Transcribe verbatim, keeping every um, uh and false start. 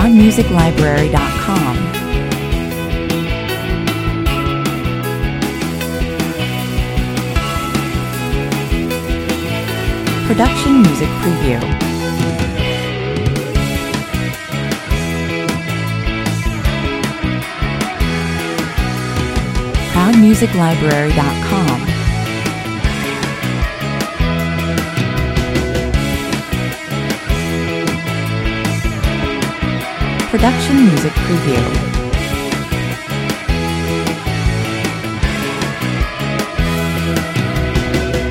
proud music library dot com. Production Music Preview. proud music library dot com. Production Music Preview.